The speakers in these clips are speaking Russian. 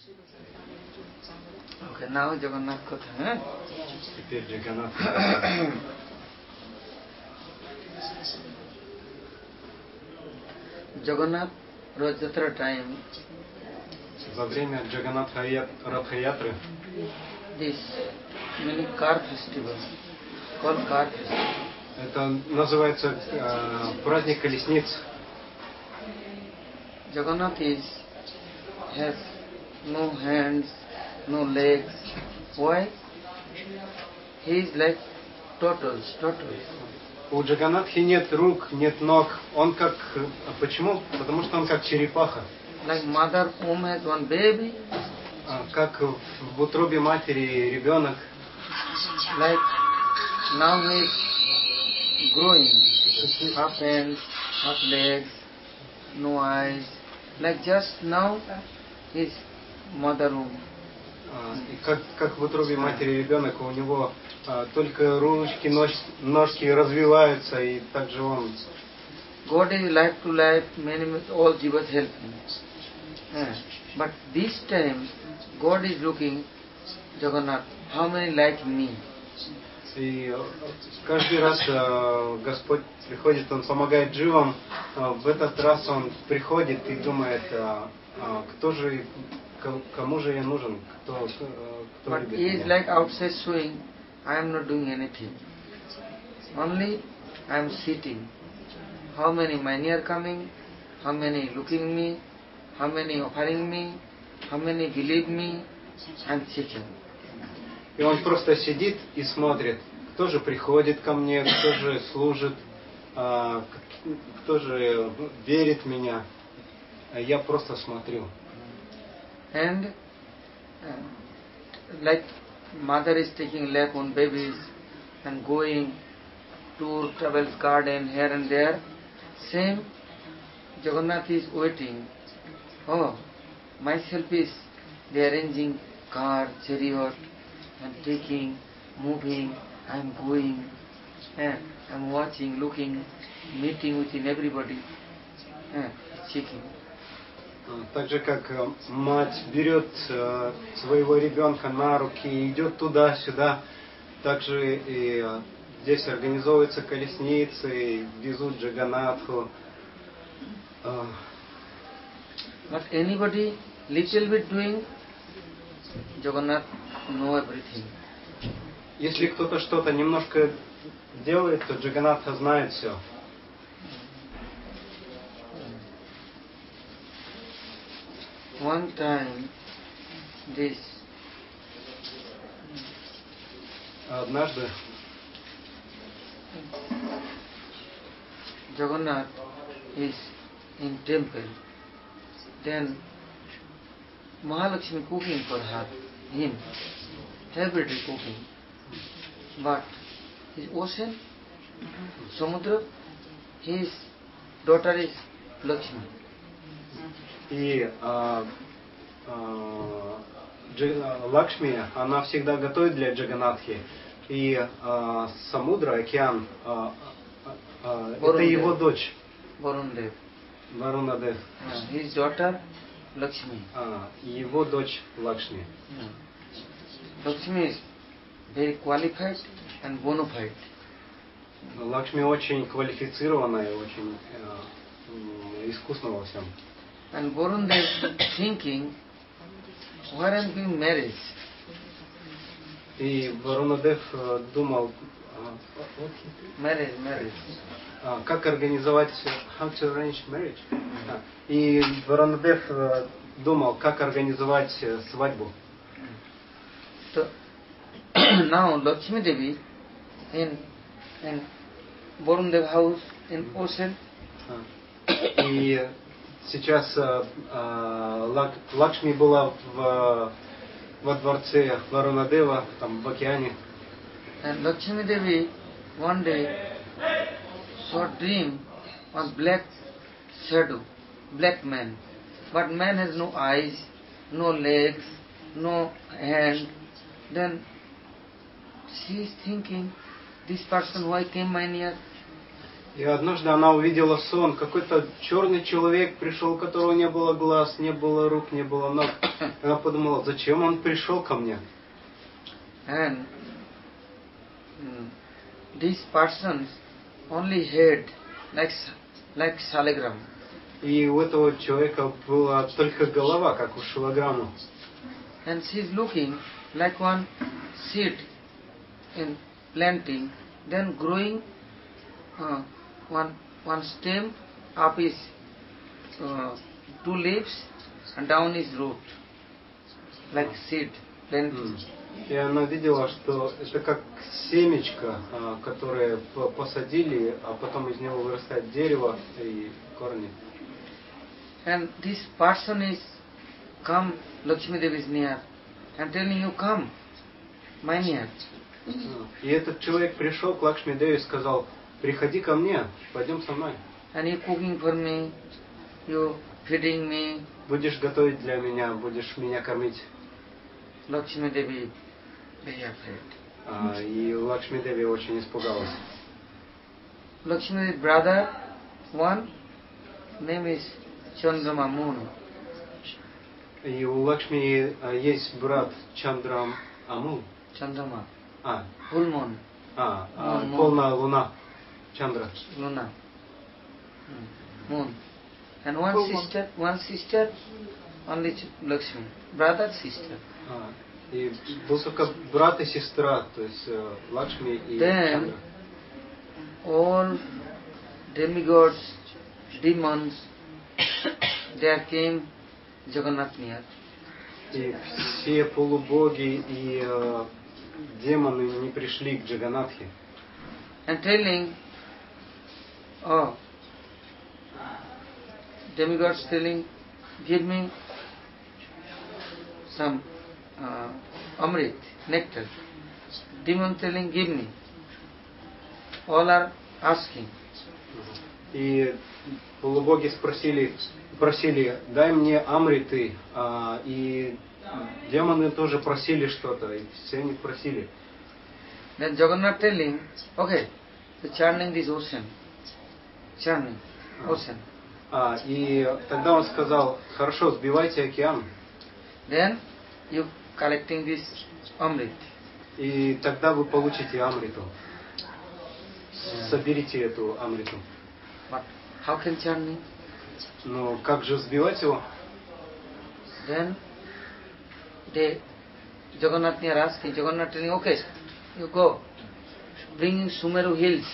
Okay, now Jagannath Katha. Теперь Джаганнат. Jagannath Rath Yatra time. Во время Джаганнат Радха-ятры This many car festival called car festival. это называется праздник колесниц. Jagannath has no hands, no legs. Why? He is like tortoise. У Джаганнатхи нет рук, нет ног. Он как... Почему? Потому что он как черепаха. Like mother womb has one baby. Как в утробе матери ребенок. Like now he is growing. Half hands, half legs, no eyes. Like just now his mother womb. Как в утробе матери ребенок, у него только ручки, ножки развиваются, и также он. God is life to life, many all jivas help him. But this time God is looking, Jagannath, how many like me? И каждый раз Господь приходит, Он помогает дживам. В этот раз Он приходит и думает, кому же я нужен, кто But любит he is меня. like outside showing, I am not doing anything. Only I am sitting. How many many are coming? How many looking me? How many offering me? How many believe me? I am checking. И он просто сидит и смотрит, кто же приходит ко мне, кто же служит, кто же верит в меня. Я просто смотрю. And like mother is taking lap on babies and going tour, travels garden here and there, same Jagannath is waiting. Oh, myself is rearranging car, chariot, and taking, moving, I am going, and I am watching, looking, meeting within everybody, checking. Так же, как мать берет своего ребенка на руки и идет туда-сюда, так же и здесь организовываются колесницы, везут Джаганнатху. But anybody little bit doing, Jagannath know everything. Если кто-то что-то немножко делает, то Джаганнатха знает все. One time, this Однажды Jagannath is in temple. Then Mahalakshmi cooking for him, every day cooking. But his ocean, Samudra, his daughter is Lakshmi. и Лакшми, она всегда готовит для Джаганнатхи. И Самудра, океан, это его дочь. Варунадев. His daughter Lakshmi. Его дочь Лакшми. Lakshmi is very qualified and bona fide. Лакшми очень квалифицированная, очень искусна во всем. And Varundev thinking, where I am being married? И Варунадев думал, Marriage. Как организовать, how to arrange marriage. И Варунадев думал, как организовать свадьбу. So now Lakshmi Devi in Varundev house in Ocean. И сейчас Лакшми была во дворце Варунадева, там в океане. And Lakshmi Devi one day saw dream on black shadow, black man. But man has no eyes, no legs, no hand. Then she is thinking, this person why came my near? И однажды она увидела сон. Какой-то черный человек пришел, у которого не было глаз, не было рук, не было ног. Она подумала, зачем он пришел ко мне? And these persons only head like salagram. И у этого человека была только голова, как у шилограмма. And she is looking like one seed in planting, then growing one stem, up is two leaves, and down is root, like seed planting. И она видела, что это как семечко, которое посадили, а потом из него вырастает дерево и корни. And this person is come, Lakshmi Devi is near, and telling you, come, my near. И этот человек пришел к Лакшми Деви и сказал, приходи ко мне, пойдем со мной. And you cooking for me, you feeding me. Будешь готовить для меня, будешь меня кормить. Lakshmi Devi very afraid. И Лакшми Деви очень испугалась. Lakshmi Devi's brother, one name is Chandrama Moon. И у Лакшми есть брат Чандрам Амул. Chandrama. Full moon. Полная луна. Чандра. Luna. Moon. And one sister, only Lakshmi. Brother, sister. И был только брат и сестра, то есть Лакшми и Then, Чандра. all demigods, demons, there came Jagannath near. И все полубоги и демоны не пришли к Джаганатхе. And telling, demigods telling, give me some Amrit, nectar. Demon telling, give me. All are asking. И полубоги просили, дай мне амриты, и демоны тоже просили что-то, и все они просили. Then Jagannath telling, okay, so churning this ocean. Churning, ocean. И тогда он сказал, хорошо, сбивайте океан. Then you collecting this Amrit. И тогда вы получите амриту. Соберите эту амриту. But how can churning? Но как же сбивать его? Then Jagannath near asking, Jagannath telling, okay, you go, bringing Sumeru hills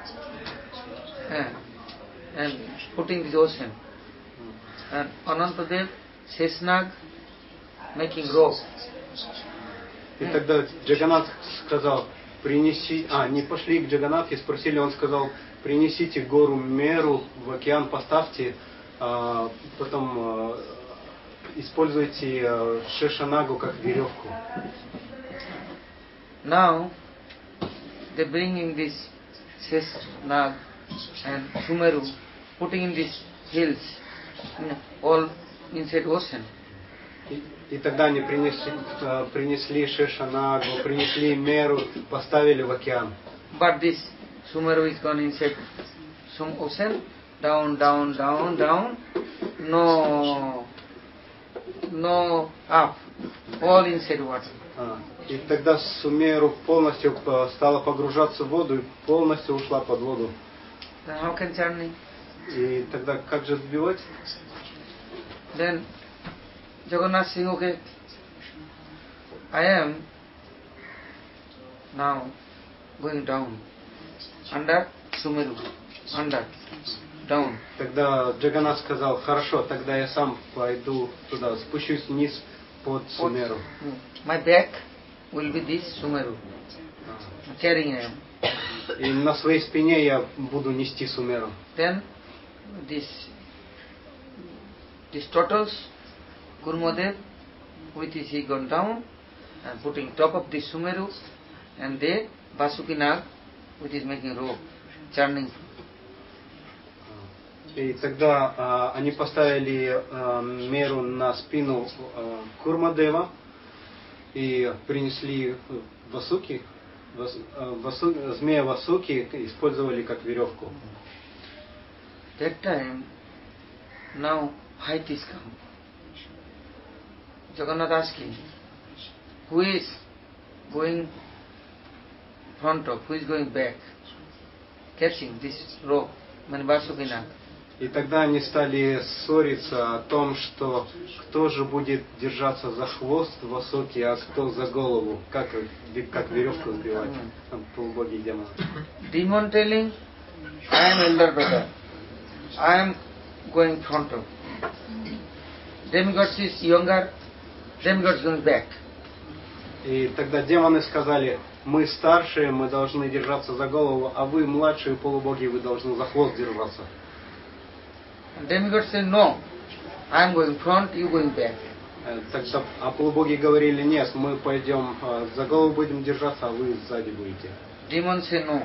and putting this ocean. And Anantadev, Sheshnag, making rope. И тогда Джаганнат сказал, не пошли к Джаганнатхе, спросили, он сказал, принесите гору Меру в океан, поставьте, потом используйте Шешанагу как веревку. Now they bringing this Sheshnag and Sumeru, putting in these hills, all inside ocean. И тогда они принесли Шешанагу, принесли Меру, поставили в океан. But this Sumeru is gone inside some ocean, down, down, down, down, no up, all inside water. И тогда Сумеру полностью стала погружаться в воду и полностью ушла под воду. Then how can churning? И тогда как же сбивать? Then Jagannath saying, okay, I am now going down, under Sumeru, under, down. Тогда Джаганнат сказал, хорошо, тогда я сам пойду туда, спущусь вниз под Сумеру. My back will be this Sumeru, carrying him. И на своей спине я буду нести Сумеру. Then this turtles, Kurmadev, with his he gone down and putting top of the Sumeru, and they Vasuki Nag, which is making rope, churning. И тогда они поставили Меру на спину Курмадева и принесли Васуки, змея Васуки, использовали как веревку. That time, now fight is come. Jagannath asking, who is going front of, who is going back, catching this rope, Vasukinath. И тогда они стали ссориться о том, что кто же будет держаться за хвост Васуки, а кто за голову, как веревку сбивать, полубоги и демоны. Demon telling, I am elder brother, I am going front of. Demigods is younger, demigods going back. И тогда демоны сказали, мы старшие, мы должны держаться за голову, а вы младшие полубоги, вы должны за хвост держаться. Demigods said, no, I am going front, you going back. Тогда, а полубоги говорили, нет, мы пойдем за голову будем держаться, а вы сзади будете. Demon said, no,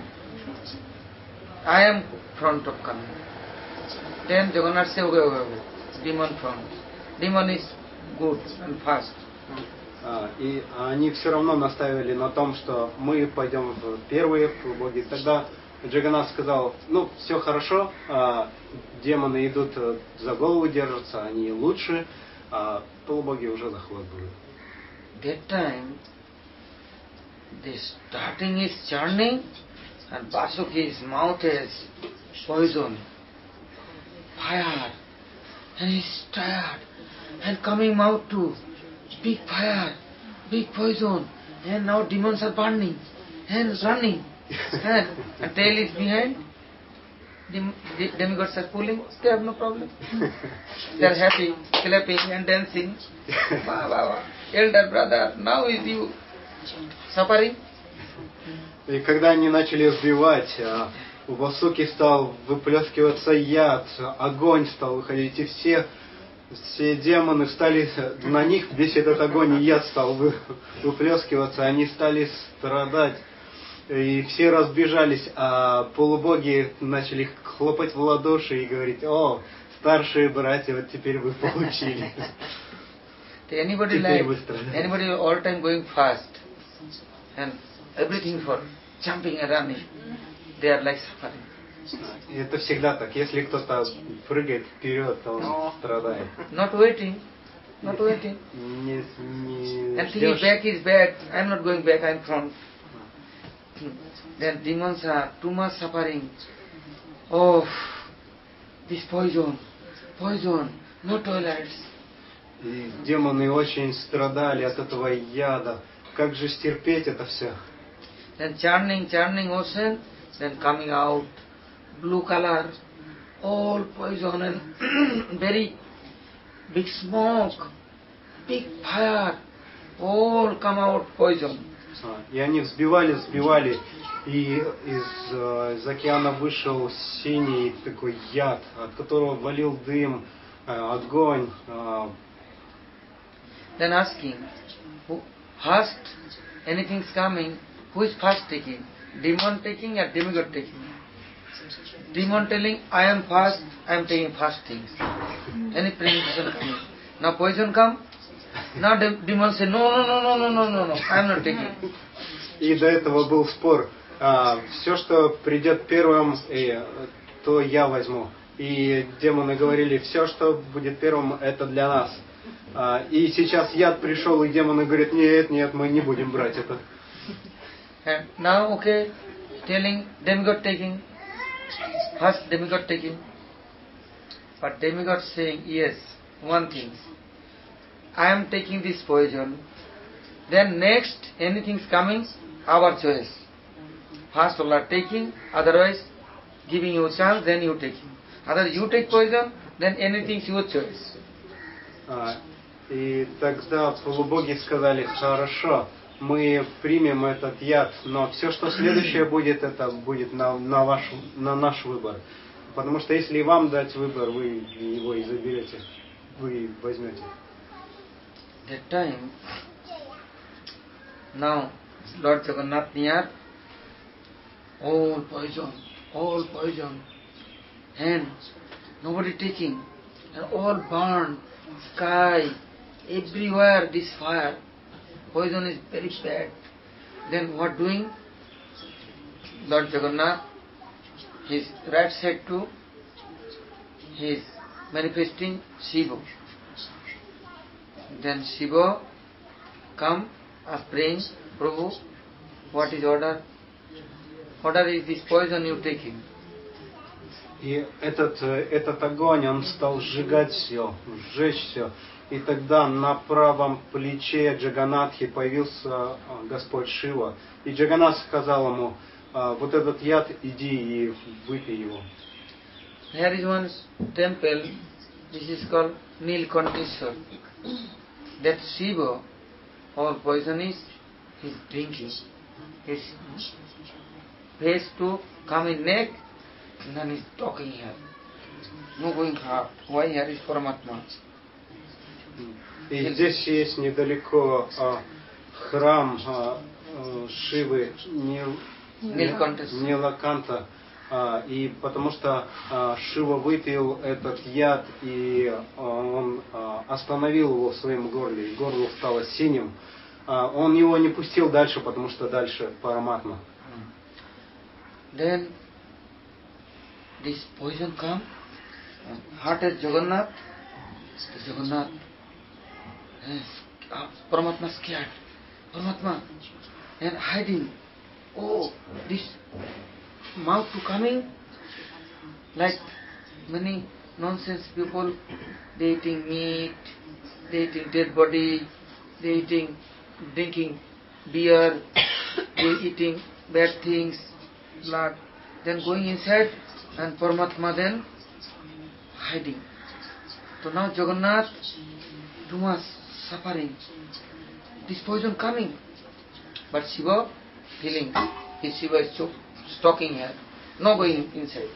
I am front of coming. Then Jagannath said, okay, demon front. Demon is good and fast. И они все равно настаивали на том, что мы пойдем первые полубоги. Тогда Джаганнат сказал, ну, все хорошо, демоны идут за голову держатся, они лучше, а полубоги уже за хвост будут. That time, the starting is churning and Vasuki's mouth is poison, fire, and he's tired, and coming out to big fire, big poison, and now demons are burning and running, and tail is behind. Demigods are pulling, they have no problem. They are happy, clapping and dancing. Wow, wow, elder brother, now is you suffering. И когда они начали сбивать, у Васуки стал выплескиваться яд, огонь стал выходить, и все демоны стали, на них весь этот огонь и яд стал выплескиваться, они стали страдать, и все разбежались, а полубоги начали хлопать в ладоши и говорить, о, старшие братья, вот теперь вы получили. Anybody all time going fast and everything for jumping and running, they are like suffering. Это всегда так. Если кто-то прыгает вперед, то он страдает. Not waiting. And thinking back is back. I am not going back, I am front. Then demons are too much suffering. Oh, this poison, no toilets. И демоны очень страдали от этого яда. Как же стерпеть это все? Then churning ocean, then coming out, blue color, all poison and very big smoke, big fire, all come out poison. И они взбивали, и из океана вышел синий такой яд, от которого валил дым, огонь. Then asking, who first anything's coming, who is first taking? Demon taking or demigod taking? Demon telling, I am first, I am taking first things. Any presentation coming. Now poison come, now demon say, no, I am not taking. И до этого был спор. Все, что придет первым, то я возьму. И демоны говорили, все, что будет первым, это для нас. И сейчас яд пришел, и демоны говорят, нет, мы не будем брать это. And now, okay, telling demigod taking, first demigod taking. But demigod saying, yes, one thing, I am taking this poison, then next anything's coming, our choice. First all are taking, otherwise giving you a chance, then you taking. Otherwise you take poison, then anything's your choice. И тогда полубоги сказали, хорошо, мы примем этот яд, но все, что следующее будет, это будет на наш выбор. Потому что если вам дать выбор, вы его и заберете, вы возьмете. That time, now Lord Jagannath near, all poison, and nobody taking, and all burned, sky, everywhere this fire, poison is very bad. Then what doing? Lord Jagannath, his right side to he is manifesting Shiva. Then Shiva come praying, Prabhu, what is order? Order is this poison you taking. И этот огонь, он стал сжигать все, сжечь все. И тогда на правом плече Джаганатхи появился Господь Шива. И Джаганатх сказал ему, вот этот яд, иди и выпей его. Here is one temple, this is called Nilkanteshwar. That Shiva, all poison is drinking. His face to come in neck, and then he's talking here. No going heart. Why here is Paramatma? И здесь есть недалеко храм Шивы Нилаканта. И потому что Шива выпил этот яд, и он остановил его в своем горле, и горло стало синим. Он его не пустил дальше, потому что дальше Параматма. Then this poison come, heart is Jagannath. Jagannath, Paramatma scared. Paramatma and hiding. Oh, this mouth to coming, like many nonsense people, they eating meat, they eating dead body, they eating, drinking beer, they eating bad things, blood, then going inside, and Paramatma then hiding. So now Jagannath, too much suffering, this poison coming, but Shiva feeling, his Shiva is stalking here, not going inside.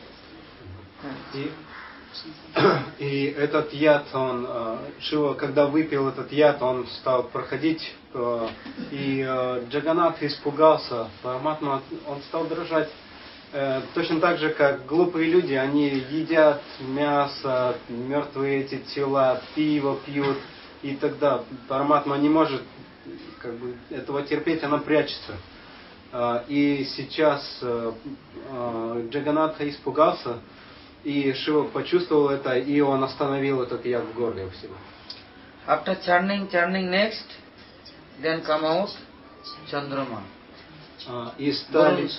И этот яд, Шива, когда выпил этот яд, он стал проходить, и Джаганнатх испугался, Параматма, он стал дрожать. Точно так же, как глупые люди, они едят мясо, мертвые эти тела, пиво пьют, и тогда Параматма не может этого терпеть, она прячется. И сейчас Джаганнатха испугался, и Шива почувствовал это, и он остановил этот яд в горле у себя. After churning next, then come out Chandrama. И стали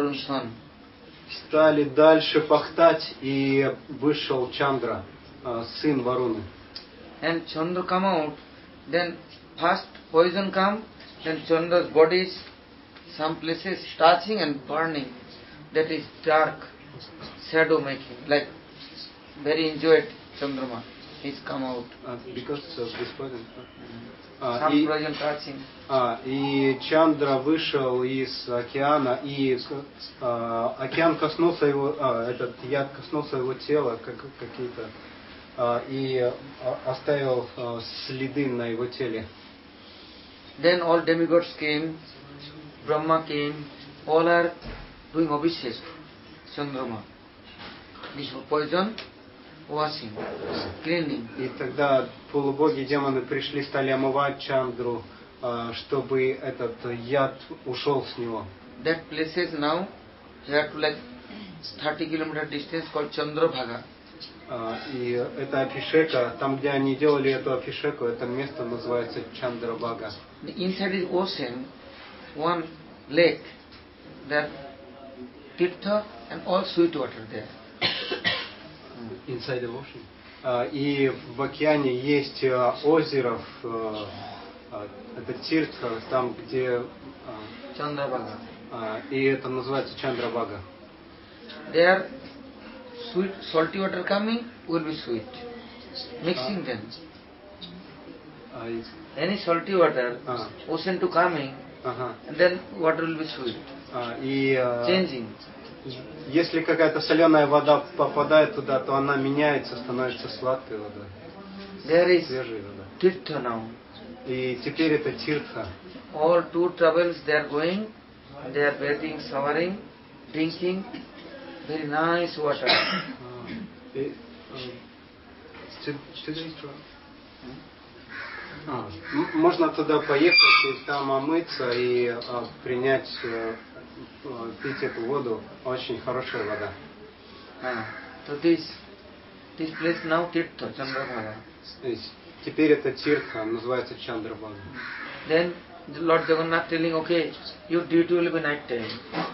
дальше пахтать, и вышел Чандра, сын Варуны. And Chandra come out, then first poison come, then Chandra's body is some places touching and burning. That is dark, shadow making, like very enjoyed Chandrama. He's come out. Because of this poison. Some poison touching. И Чандра вышел из океана, и океан коснулся его, этот яд коснулся его тела, какие-то, и оставил следы на его теле. Then all demigods came, Brahma came, all are doing Abhishek, Chandrama. This poison, washing, cleaning. И тогда полубоги демоны пришли, стали омывать Чандру, чтобы этот яд ушел с него. That places now, here to like 30 km distance called Chandrabhaga. И это Абхишека, там, где они делали эту Абхишеку, это место называется Чандрабхага. Inside is ocean, one lake, there Tirtha and all sweet water there. Inside the ocean. И в океане есть озеро, это Тиртха, там, где... Chandrabhaga. И это называется Чандрабхага. There sweet, salty water coming will be sweet. Mixing them. Any salty water, ocean to coming, and then water will be sweet. Changing. Если какая-то соленая вода попадает туда, то она меняется, становится сладкой водой. There is свежей водой. Tirtha now. И теперь это Тиртха. All tour travels they are going, they are bathing, showering, drinking very nice water. Можно туда поехать и там омыться и принять, пить эту воду. Очень хорошая вода. So this This place now Tirtha, Chandrabhaga. То есть теперь это Тиртха, называется Чандрабхага. Then the Lord Jagannath telling, okay, your duty will be night time.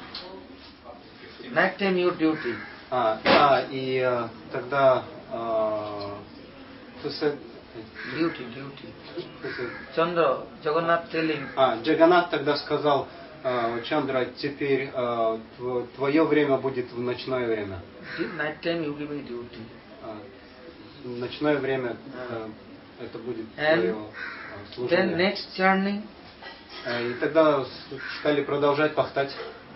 Night time your duty. И тогда Duty. Chandra, Jagannath telling. Джаганнат тогда сказал, Чандра, теперь твое время будет в ночное время. Night time you give me duty. Ночное время это будет твое служение. Then next journey. И тогда стали продолжать пахтать.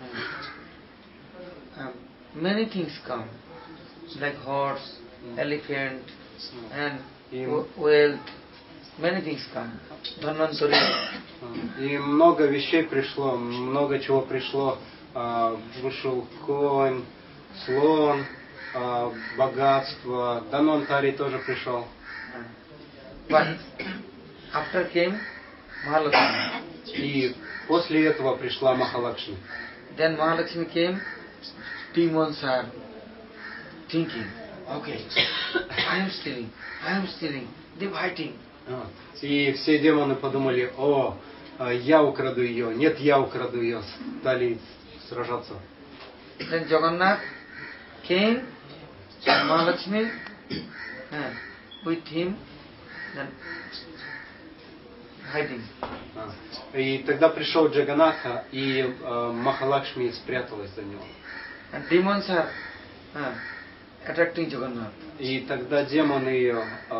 Many things come, like horse, elephant, and wealth. Many things come. Dhanvantari. И много вещей пришло, много чего пришло. Вышел конь, слон, богатство. Дhanvantari тоже пришел. But after came Mahalakshmi. И после этого пришла Махалакшми. Then Mahalakshmi came. Demons are thinking, okay, I am stealing, they fighting. И все демоны подумали, я украду ее, нет, я украду ее, стали сражаться. Then Jagannath came, Mahalakshmi, with him, then hiding. И тогда пришел Джаганнатха, и Махалакшми спряталась за него. And demons are attracting Jagannath. И тогда демоны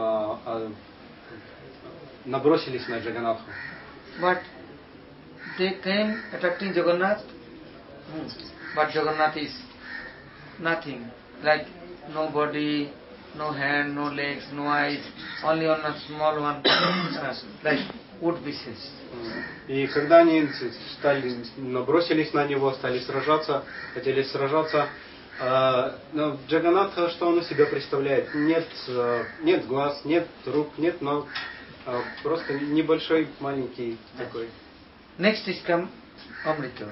набросились на Джаганнатху. But they came attracting Jagannath, but Jagannath is nothing, like no body, no hand, no legs, no eyes, only on a small one, like wood pieces. И когда они набросились на него, стали сражаться, хотели сражаться, но Джаганнатха, что он из себя представляет? Нет глаз, нет рук, нет ног, просто небольшой, маленький такой. Next is come Amrita.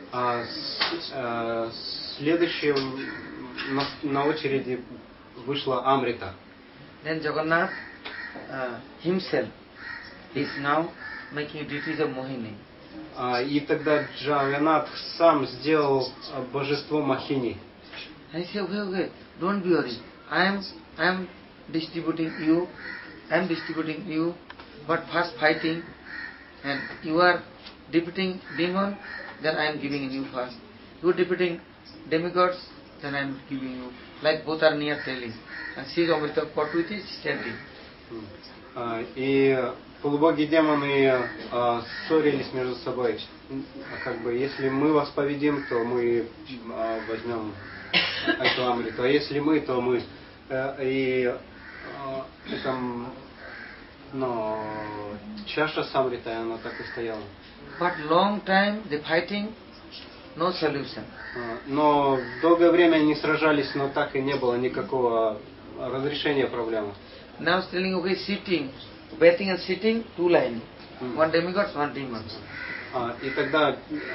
Следующим на очереди вышла Амрита. Then Jagannath himself is now making duties of Mohini. И тогда Джаганнат сам сделал божество Махини. I say, okay, don't be worried. I am distributing you, but first fighting, and you are defeating demon, then I am giving you first. You are defeating demigods, then I am giving you. Like both are near telling. And see Amrita pot with is standing. И полубоги демоны ссорились между собой. Как бы, если мы вас победим, то мы возьмем эту Амриту, а если мы, то мы. И чаша с Амритой, она так и стояла. But long time the fighting, no solution. Но долгое время они сражались, но так и не было никакого разрешения проблемы. Now telling, okay, sitting, bathing and sitting, two lines. One demigod, one demon. И тогда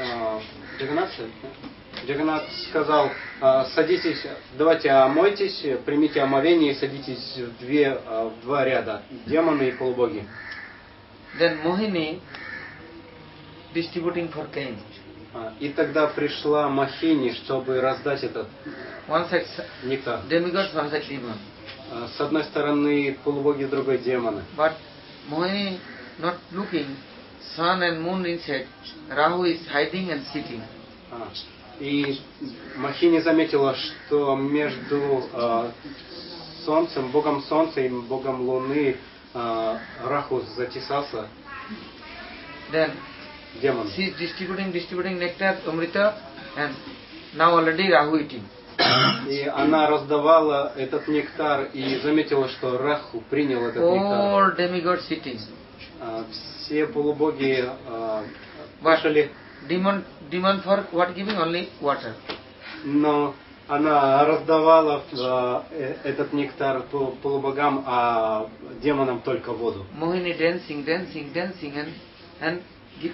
Джаганнат сказал, садитесь, давайте омойтесь, примите омовение и садитесь в два ряда, демоны и полубоги. Then Mohini distributing for king. И тогда пришла Махини, чтобы раздать этот нектар. Demigods, one side demon. С одной стороны полубоги, с другой демоны. But Mohini not looking, sun and moon inside, Rahu is hiding and sitting. И Махини заметила, что между солнцем, богом солнца и богом луны Раху затесался. Then демон. She is distributing nectar, Amrita, and now already Rahu eating. И она раздавала этот нектар и заметила, что Раху принял этот нектар. All demigods sitting. Все полубоги кушали. Demon for what giving? Only water. Но она раздавала этот нектар полубогам, а демонам только воду. Mohini dancing and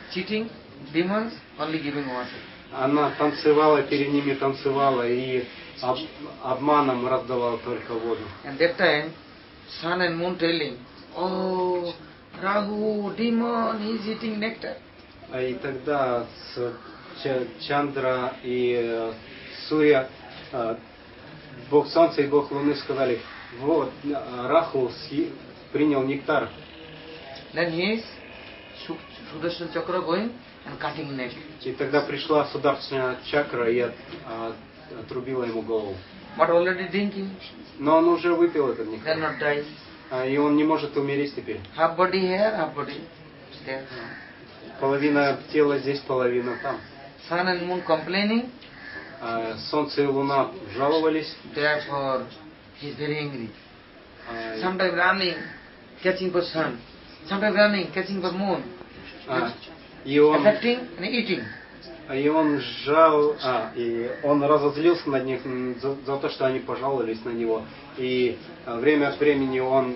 cheating demons only giving water. Она танцевала, перед ними танцевала, и обманом раздавал только воду. And that time, sun and moon telling, oh, Rahu, demon, he is eating nectar. И тогда Чандра и Сурья, Бог Солнца и Бог Луны сказали, вот, Раху принял нектар. Then he is Sudarshan Chakra going and cutting neck. И тогда пришла Сударшана Чакра и отрубила ему голову. But already drinking, Но он уже выпил этот нектар. cannot die. И он не может умереть теперь. Half body here, half body there. Половина тела здесь, половина там. Sun and moon complaining, Солнце и Луна жаловались. therefore he is very angry. Sometimes running, catching for sun. Sometimes running, catching for moon. И он Affecting and eating. и он разозлился над них за то, что они пожаловались на него. И время от времени он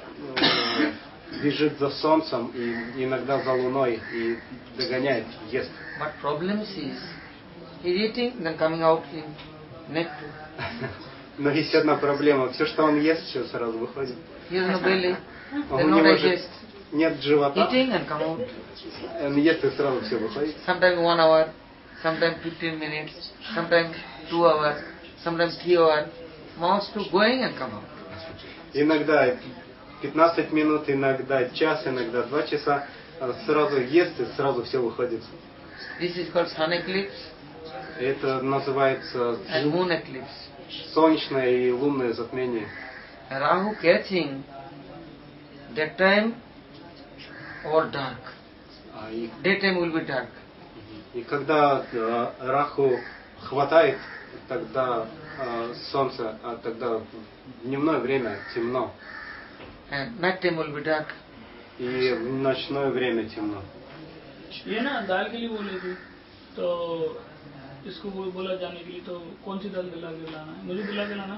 бежит за солнцем и иногда за луной и догоняет, ест. But problem is, he is eating, then coming out in neck. Но есть одна проблема. Все, что он ест, все сразу выходит. He has no belly, У then no него же digest. нет живота. Eating and come out. Он ест и сразу все выходит. Sometimes 1 hour, sometimes 15 minutes, sometimes 2 hours, sometimes 3 hours. Mouse to going and come out. Иногда 15 минут, иногда час, иногда 2 часа. Сразу ест и сразу все выходит. This is called sun eclipse Это называется and moon eclipse. солнечное и лунное затмение. Rahu catching, that time or dark. И Daytime will be dark. когда Раху хватает, тогда солнце, а тогда в дневное время темно. And night time will be dark. И в ночное время темно. ये ना दाल के लिए बोले थे तो इसको बोला जाने के लिए तो कौन सी दाल दिला के लाना है मुझे दिला के लाना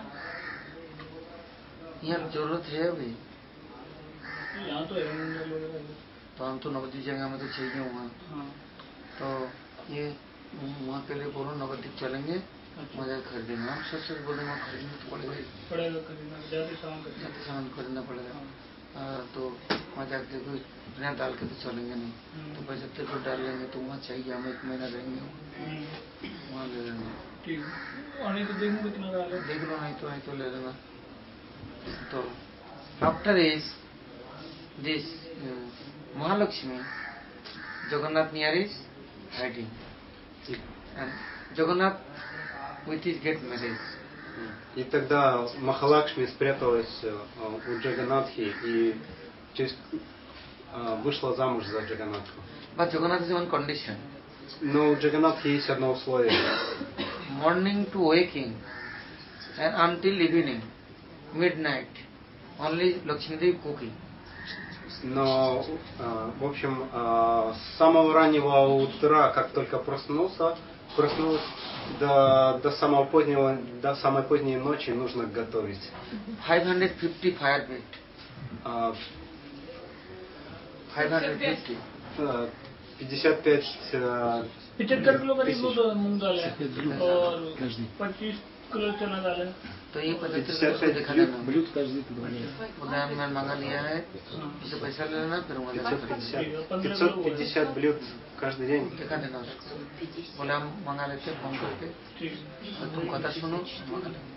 यहाँ जरूरत है अभी यहाँ तो है तो हम तो नवद्वीप जाएंगे हमें तो चाहिए वहाँ तो ये वहाँ के लिए बोलो नवद्वीप चलेंगे मजा खरीदेंगे हम सच बोले वहाँ खरीदना तो पड़ेगा खरीदना जाते सामान खरीदना पड़ेगा तो वहाँ जाके देखो बिना डाल के तो चलेंगे नहीं तो पैसे तेरे को डाल लेंगे तो वहाँ चाहिए हम 1 महीना रहेंगे वहाँ ले लेंगे ठीक और नहीं तो देखो कितना डाल देख लो नहीं तो ले लेना तो after is this Mahalakshmi Jagannath near is hiding and Jagannath with his get married. И тогда Махалакшми спряталась у Джаганатхи и вышла замуж за Джаганатху. But Jagannath is one condition. Но у Джаганатхи есть одно условие. Morning to waking and until evening, midnight, only Lakshmi Devi cooking. Но, в общем, с самого раннего утра, как только проснулась, до самой поздней ночи нужно готовить. 550 fire pit. 550. 55 75 kilo करीब मूंग दाल है और 25 किलो चना दाल है तो ये 75 दिखा देना बोला मैं मंगा लिया है उसे पैसा ले लेना फिर 550 блюд каждый день. दिखा देना उसको बोला हम मंगा लेते फोन करके तुम कथा सुनो मंगा लो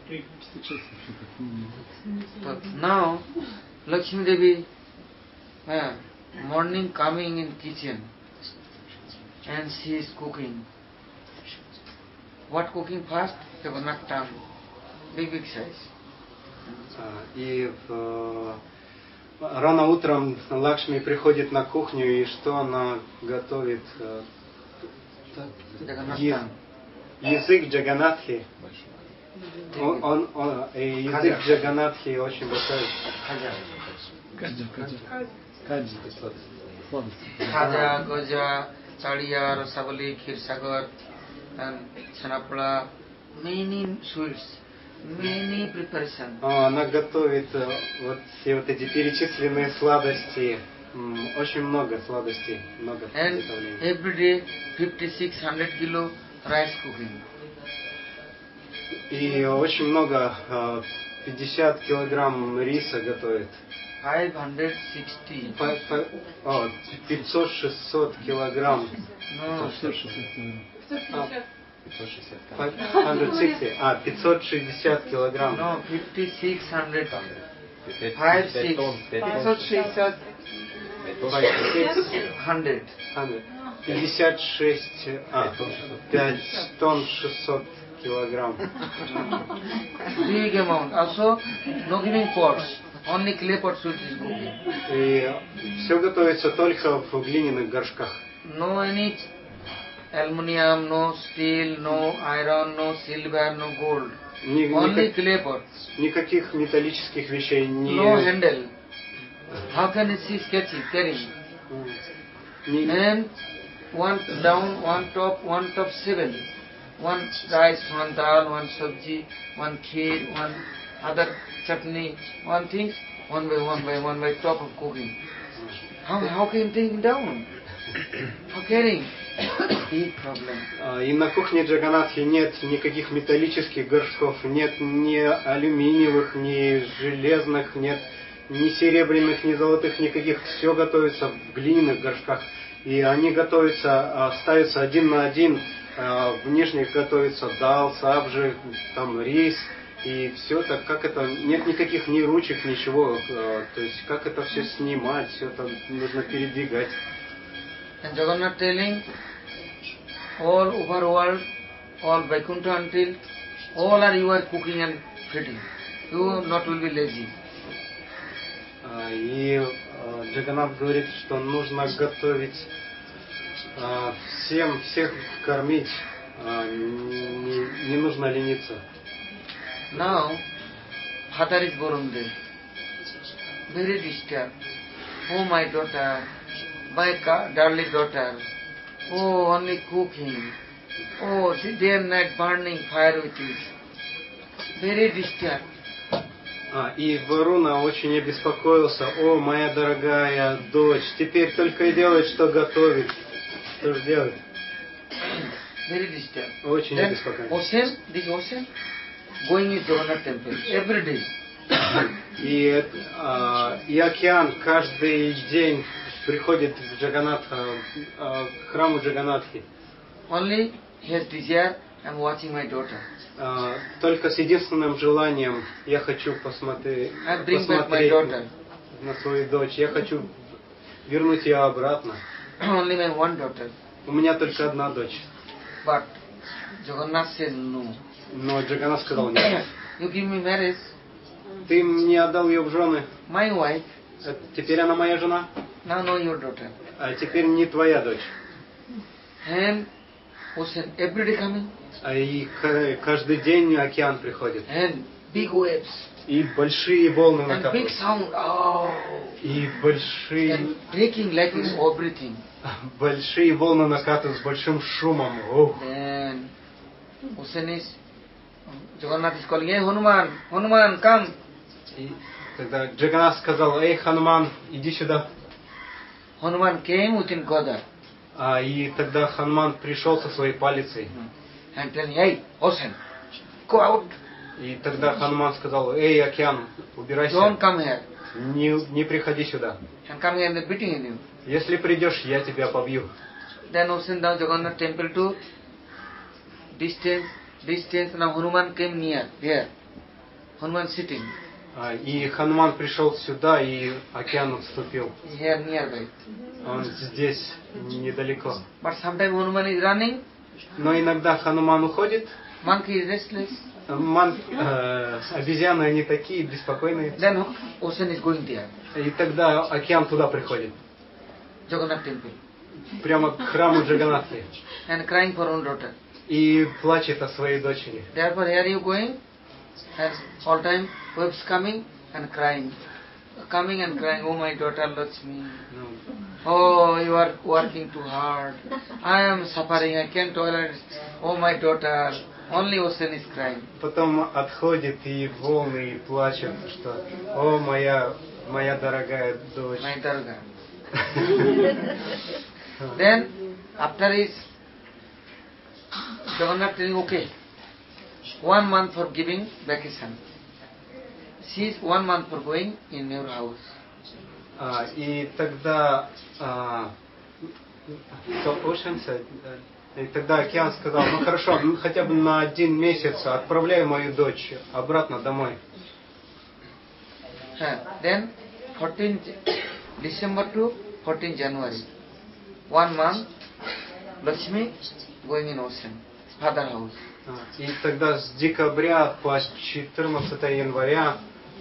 तो now Lakshmi Devi morning coming in kitchen and she is cooking. What cooking first? Jagannath tongue, big size. И рано утром Лакшми приходит на кухню, и что она готовит? Язык Джаганатхи. Язык Джаганатхи очень большой. Khaja, Goja, Chadiya, Rasabali, Khirsagar, and Chanapula, many sweets, many preparation. Она готовит вот все вот эти перечисленные сладости, очень много сладостей, много приготовлений. And every day 5600 kilo rice cooking. И очень много, 50 килограмм риса готовит. 560. 500-600 килограмм. No, 560 килограмм. no, 5600. 560. 100. 56, 5 тонн 600 килограмм. Big amount. Also, no giving pots. Only clay pots which is cooking. И все готовится только в глиняных горшках. No any aluminium, no steel, no iron, no silver, no gold. Only clay pots. Никаких металлических вещей No handle. How can she catch it, carrying? And one down, one top 7. One rice, one dal, one sabji, one kheer, one other chutney, one thing, one by top of cooking. How can take down? How carrying? Big problem. И на кухне Джаганатхи нет никаких металлических горшков, нет ни алюминиевых, ни железных, нет ни серебряных, ни золотых, никаких. Все готовится в глиняных горшках. И они готовятся, ставятся один на один. В нижних готовится дал, сабжи, там рис. И все так, как это, нет никаких ни ручек, ничего. То есть, как это все снимать, все это нужно передвигать. And Jagannath telling, all over world, all Vaikuntha until, all are you are cooking and feeding. You not will be lazy. И Джаганнат говорит, что нужно готовить, всех кормить, не нужно лениться. Now, father is born there, very disturbed. Oh my daughter, my darling daughter, oh only cooking, oh day and night burning fire with it, very disturbed. И Варуна очень обеспокоился. О, моя дорогая дочь, теперь только и делает, что готовит. Что же делать? Very disturbed. Очень Then обеспокоен. this ocean, going to Jagannath temple every day. И океан каждый день приходит в Джаганнат, к храму Джаганнатхи. Only his desire, I'm watching my daughter. Только с единственным желанием: я хочу посмотреть на свою дочь, я хочу вернуть ее обратно. Only my one daughter. У меня только одна дочь. But Jagannath said no. Но Джаганнат сказал нет. You give me marriage. Ты мне отдал ее в жены. My wife. Теперь она моя жена. Now no your daughter. А теперь не твоя дочь. And ocean every day coming. И каждый день океан приходит. And big waves. И большие волны And big накапливаются. sound. Oh. И большие... And breaking like everything. Большие волны накатывают с большим шумом. Then ocean is... Jagannath is calling, hey Hanuman, Hanuman, come. И тогда Джаганнат сказал: эй, Хануман, иди сюда. Hanuman came within Goda. И тогда Хануман пришел со своей палицей. And telling, hey, ocean, go out. И тогда Хануман сказал: эй, океан, убирайся. Don't come here. Не приходи сюда. And come here and beating in you. Если придешь, я тебя побью. Then ocean down Jagannath temple to distance. Now Hanuman came near, here. Hanuman sitting. И Хануман пришел сюда, и океан отступил. Here nearby. Он здесь, недалеко. But sometimes Hanuman is running. Но иногда Хануман уходит. Monkey is restless. Обезьяны, они такие беспокойные. Then ocean is going there. И тогда океан туда приходит. Jagannath temple. Прямо к храму Джаганнатхи. And crying for own daughter. И плачет о своей дочери. Therefore here you going, and all time waves coming and crying. Coming and crying, oh my daughter Lakshmi. Oh, you are working too hard. I am suffering, I can't tolerate. Oh my daughter. Only ocean is crying. Потом отходит и волны, и плачет, что: о, моя дорогая дочь. My Durga. Then, after his Jagannath telling, okay, 1 month for giving vacation. She is 1 month for going in your house. И тогда и тогда океан сказал, ну хорошо, ну хотя бы на 1 месяц отправляй мою дочь обратно домой. Then 14 December to 14 January, 1 month, Lakshmi going in ocean, father house. И тогда с декабря по 14 января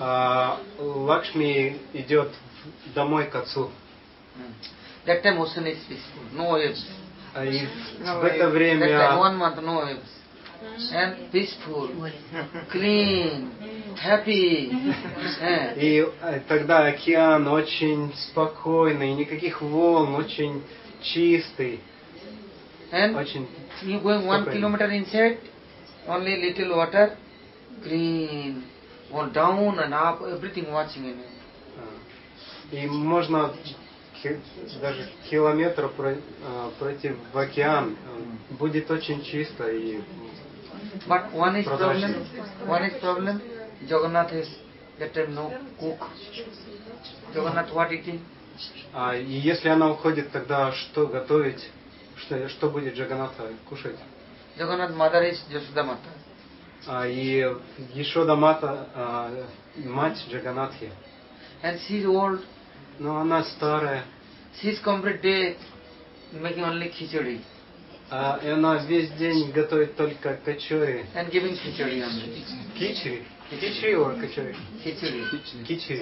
Лакшми идет домой к отцу. That time ocean is peaceful, no waves. И в это That время time 1 month, no waves. And peaceful, clean, happy. И тогда океан очень спокойный, никаких волн, очень чистый. And Очень you going 1 kilometer inside, only little water, green, one down and up, everything watching in it. И можно даже километр пройти в океан, будет очень чисто и But one is прозрачно. problem, Jagannath is that time no cook. Jagannath what eating? И если она уходит, тогда что готовить? Что будет Джаганатха кушать? Jagannath mother is Yashoda Mata. И Ешода Мата, мать Джаганатхи. And she is old. Но она старая. She is complete day making only khichdi. И она весь день готовит только качори. And giving khichdi only. Кичери? Кичери or качори? Khichdi. Кичери.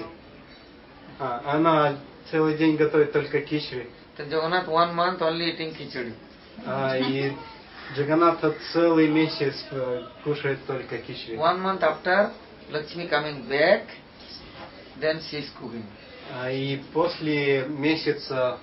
Она целый день готовит только кичери. Then Jagannath 1 month only eating khichdi. И Джаганатха целый месяц кушает только кичери. 1 month after Lakshmi coming back, then she is cooking. И после месяца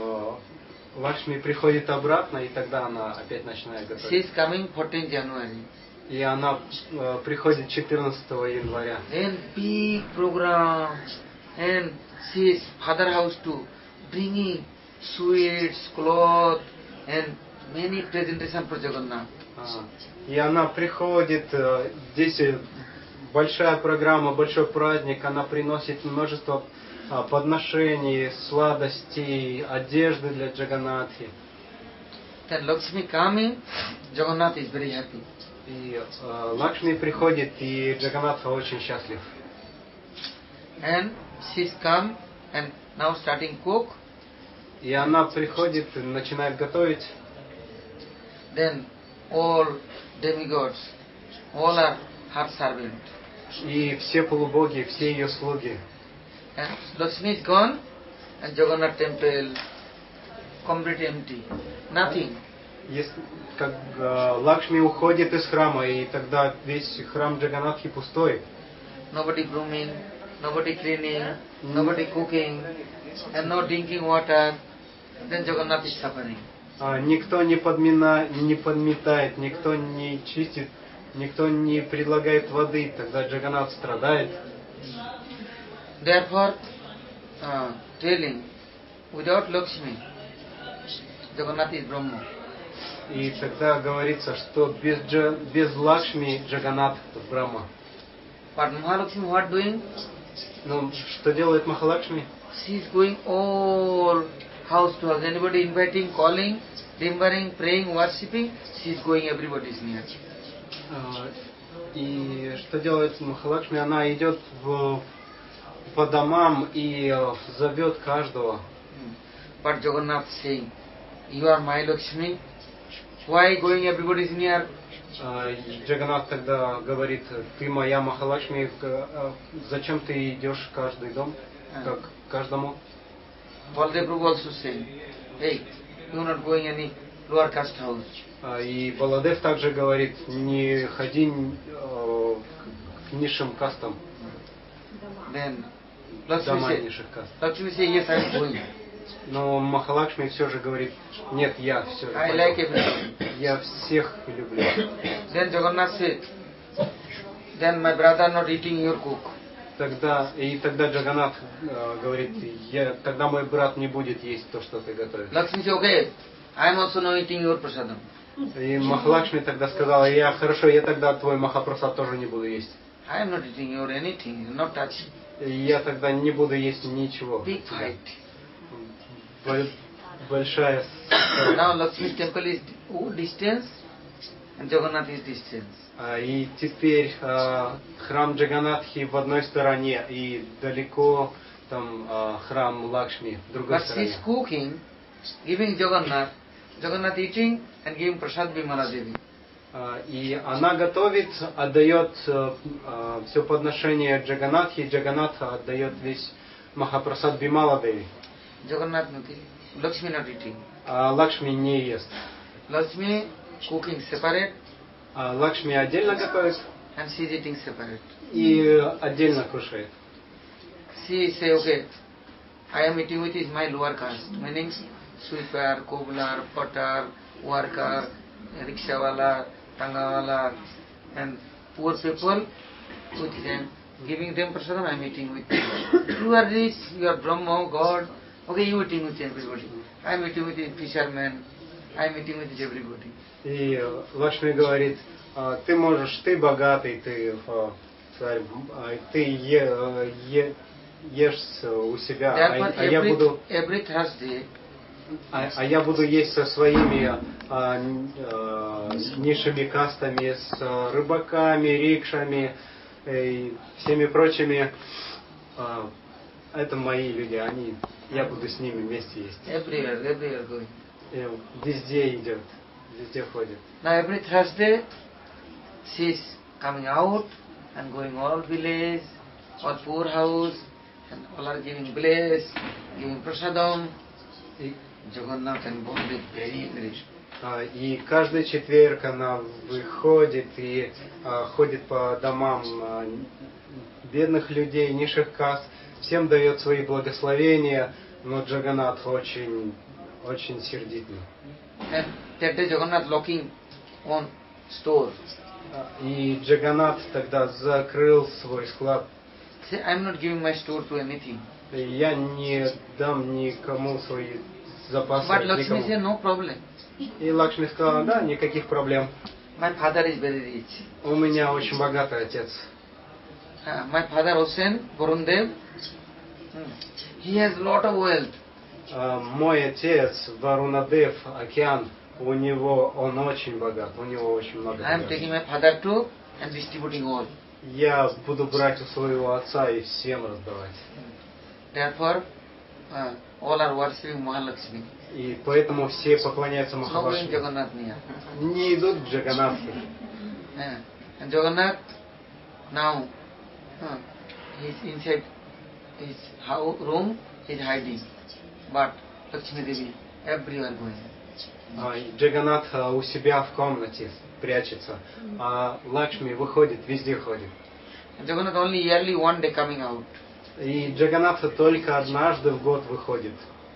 Лакшми приходит обратно, и тогда она опять начинает She готовить. is coming 14 January. И она приходит 14 января. Then big program, and she is father house too, bringing sweets, cloth, and many presentation for Jagannath. И она приходит, здесь большая программа, большой праздник, она приносит множество подношений, сладостей, одежды для Джаганатхи. Then Lakshmi coming, Jagannath is very happy. И Лакшми приходит, и Джаганатха очень счастлив. And she is come and now starting cook. И она приходит, начинает готовить. Then all demigods, all are her servant. И все полубоги, все ее слуги. And Lakshmi is gone, and Jagannath temple completely empty, nothing. Как Лакшми уходит из храма, и тогда весь храм Джаганатхи пустой. Nobody grooming, nobody cleaning, nobody cooking, and no drinking water. Then Jagannath is suffering. Никто не подметает, никто не чистит, никто не предлагает воды, тогда Джаганнат страдает. Therefore, telling, without Lakshmi, Jagannath is Brahma. И тогда говорится, что без Лакшми Джаганнат Брахма. But Mahalakshmi what doing? Но что делает Махалакшми? She is going all house to house. Anybody inviting, calling, remembering, praying, worshipping, she is going, everybody is near. И что делает Махалакшми? Она идет по домам и зовет каждого. But Jagannath saying, you are my Lakshmi. Why going, everybody is near? Джаганнат тогда говорит, ты моя Махалакшми, зачем ты идешь в каждый дом, как каждому? Baldev Prabhu also saying, hey, you are not going any lower caste house. И Баладев также говорит, не ходи к низшим кастам. Then Дома низших каст. Lakshmi say, yes, I am going. Но Махалакшми все же говорит, нет, я все же I пойду. like everything. Я всех люблю. Then Jagannath said, then my brother not eating your cook. Тогда Джаганнат говорит, тогда мой брат не будет есть то, что ты готовишь. Lakshmi say, okay, I am also not eating your prasadam. И Махалакшми тогда сказала: я хорошо, я тогда твой Махапрасад тоже не буду есть. I am not eating your anything, not touching. И я тогда не буду есть ничего. Big fight. Большая Now Lakshmi's temple is distance and Jagannath is distance. И теперь храм Джаганатхи в одной стороне и далеко там храм Лакшми в другой But she стороне. is cooking, giving Jagannath, Jagannath eating and giving prasad Bimala Devi. И она готовит, отдает все подношение Джаганатхи, Джаганатх отдает весь Махапрасад Бимала Деви. Jagannath not eating, Lakshmi not eating. А Лакшми не ест. Lakshmi cooking separate Лакшми отдельно готовит and she is eating separate. и отдельно кушает. She say, okay, I am eating with is my lower caste, meaning sweeper, cobbler, potter, worker, rickshawala, tangawala, and poor people with them, giving them prasadam, I am eating with them. You are rich, you are Brahma, God, okay, you eating with everybody. I am eating with the fishermen, I am eating with everybody. И Лакшми говорит: ты можешь, ты богатый, ты царь, ты ешь у себя, а я буду every Thursday, а я буду есть со своими низшими кастами, с рыбаками, рикшами и всеми прочими. Это мои люди, я буду с ними вместе есть. Everywhere going. И везде идет, везде ходит. Now every Thursday, she is coming out and going all village, all poor house, and all are giving bless, giving prasadam. Jagannath and Baladev very angry. И каждый четверг она выходит и ходит по домам бедных людей, низших каст, всем дает свои благословения, но Джаганнат очень, очень сердитый. And that day Jagannath locking on store. И Джаганнат тогда закрыл свой склад. Say, I am not giving my store to anything. Я не дам никому свои запасы. But Lakshmi никому. said, no problem. И Лакшми сказала: да, никаких проблем. My father is very rich. У меня очень богатый отец. My father Hossein, Varundev, he has lot of wealth. Мой отец Варунадев, океан, он очень богат, у него очень много I am богатства. taking my father too and distributing all. Я буду брать у своего отца и всем раздавать. Therefore, all are worshipping Mahalakshmi. И поэтому все поклоняются No going Махалакшми. Jagannath near. Не идут к Джаганатхе. And Jagannath now he is inside his room, he is hiding. But Lakshmi Devi everywhere going. Джаганнат у себя в комнате прячется, а Лакшми выходит, везде ходит. And Jagannath only yearly one day coming out. И Джаганнат только однажды в год выходит.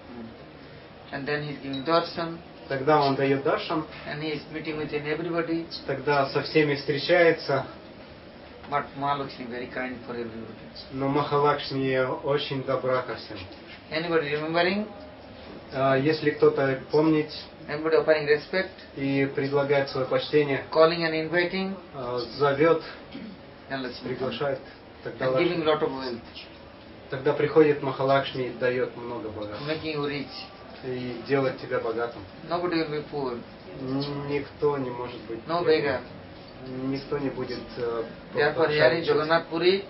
And then he is giving darshan. Тогда он дает даршан, And he is meeting with everybody. тогда со всеми встречается. But Mahalakshmi very kind for everybody. Но Махалакшми очень добра ко всем. Anybody remembering? Если кто-то помнит Anybody offering respect? и предлагает свое почтение, Calling and inviting? зовет, And Lakshmi. приглашает, тогда, And giving lot of wealth. тогда приходит Махалакшми и дает много богатства. Making you rich. И делает тебя богатым. Nobody will be poor. Никто не может быть. No beggar. Никто не будет. Therefore here in Jagannath Puri,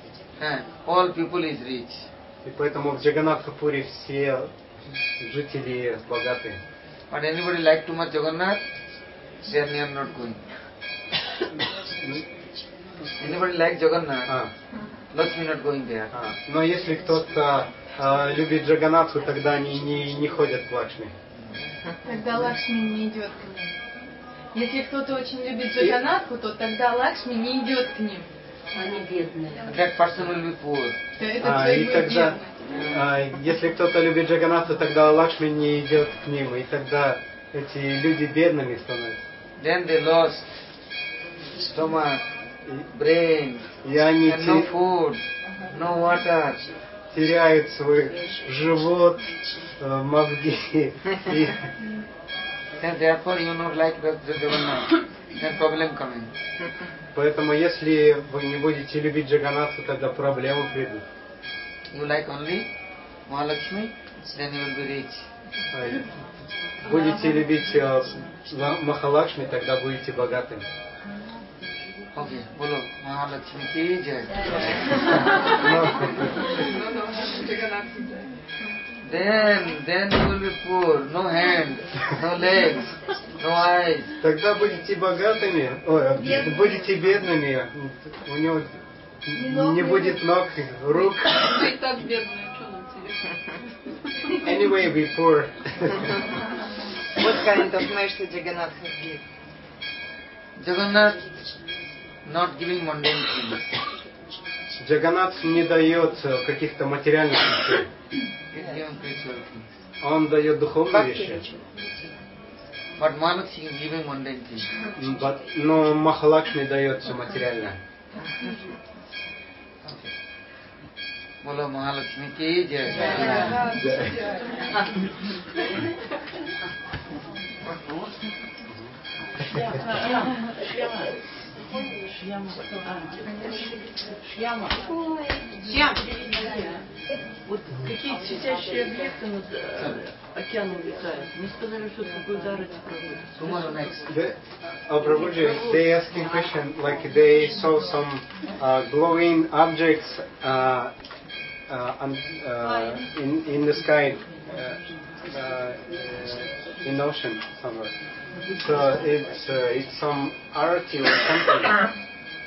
all people is rich. И поэтому в Джаганнатхапуре все жители богатые. But anybody like too much Jagannath, they are near not going. Anybody like Jagannath, Lakshmi not going there. Но если кто-то любит Джаганнатху, тогда они не ходят к Лакшми. Тогда Лакшми не идет к ним. Если кто-то очень любит Джаганнатху, то тогда Лакшми не идет к ним. Они бедные. That person will be poor. Этот человек будет бедный. Если кто-то любит Джаганнатху, тогда Лакшми не идет к ним, и тогда эти люди бедными становятся. Then they lost stomach, brain, И они and no food, no water. теряют свой живот, мозги then therefore you not like Jagannath, then problem coming. Поэтому, если вы не будете любить Джаганнатху, тогда проблемы придут. You like only Mahalakshmi, then you will be rich. Будете любить Махалакшми, тогда будете богатыми. Okay, bolo Mahalakshmi ki jai. Then you will be poor, no hand, no legs, no eyes. Тогда будете богатыми, будете бедными, у него не будет ног, рук. Мы и так бедные, что нам интересно? Anyway, we poor. What kind of mercy Jagannath has given? Jagannath not giving mundane things. Джаганнат не дает каких-то материальных вещей. He's giving spiritual things. Он дает духовные вещи. But Mahalakshmi is giving mundane things. Но Махалакшми дает все материальное. Bolo Mahalakshmi ki jai. Шьяма. Вот какие светящие объекты над океаном летают. Мне сказали, что какой-то арати проводится. Tomorrow next. Prabhuji, they asking question like they saw some glowing objects in the sky, in ocean somewhere. So it's some arati or something.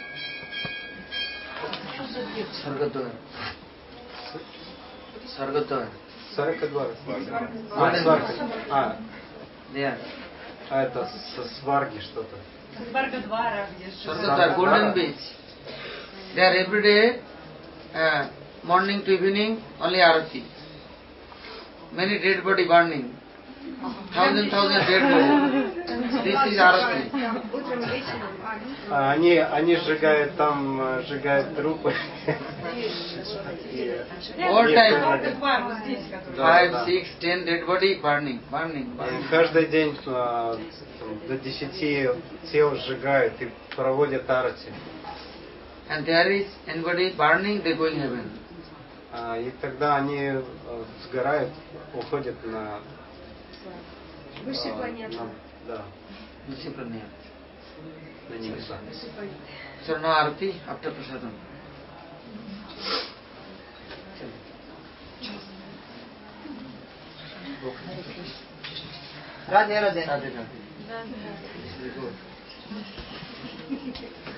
Sargadwar. Sargadwar. Саркадвар. There. Это со сварги что-то. Sargadwar, Golden Beach. There every day, morning to evening, only arati. Many dead body burning. Thousand dead body. This is arati. Они сжигают там, сжигают трупы. All time. 5, 6, 10 dead body burning. Каждый день до 10 тел сжигают и проводят арати. And there is anybody burning, they go in heaven. И тогда они сгорают, уходят на Высшие планеты. Да, Высшие планеты. на небеса. So now arati after prasadam. Radhe Radhe. Radhe Radhe. This is good.